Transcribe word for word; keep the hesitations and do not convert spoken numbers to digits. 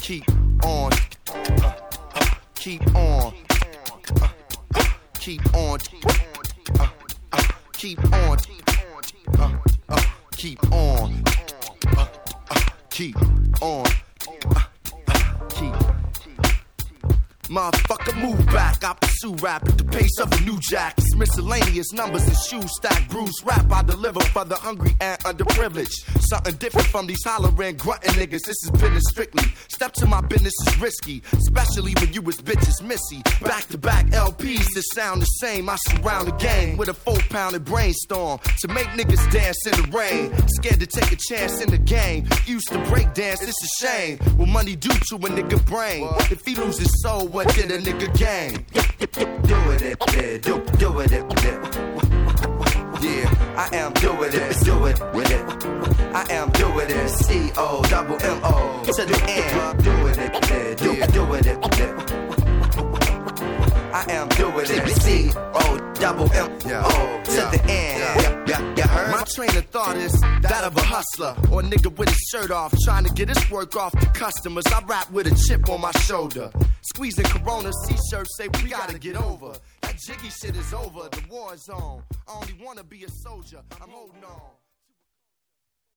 keep on, uh, uh, keep on, uh, uh, keep on, uh, uh, keep on, uh, uh, keep on, uh, uh, keep on, uh, uh, keep. Motherfucker, move back. I pursue rap at the pace of a new jack. It's miscellaneous numbers and shoes stack. Bruce rap I deliver for the hungry and underprivileged. Something different from these hollering, grunting niggas. This is business strictly. Step to my business is risky, especially when you was bitches missy. Back to back L Ps that sound the same. I surround the game with a four pounded brainstorm to make niggas dance in the rain. Scared to take a chance in the game. Used to break dance, it's a shame. What money do to a nigga brain? If he loses soul, what did a nigga gain? Do it, it, yeah, do, do it, it, yeah. Yeah, I am doing it, do it with it. I am doing it, C O double M O to the end. Doing it, yeah, do, do it, it, yeah. I am doing it, C O double M O to the end. Yeah, yeah, yeah, heard? My train of thought is that of a hustler or a nigga with his shirt off, trying to get his work off to customers. I rap with a chip on my shoulder. Squeezing Corona, C-shirts say we gotta get over. That jiggy shit is over, the war is on. I only wanna be a soldier, I'm holding on.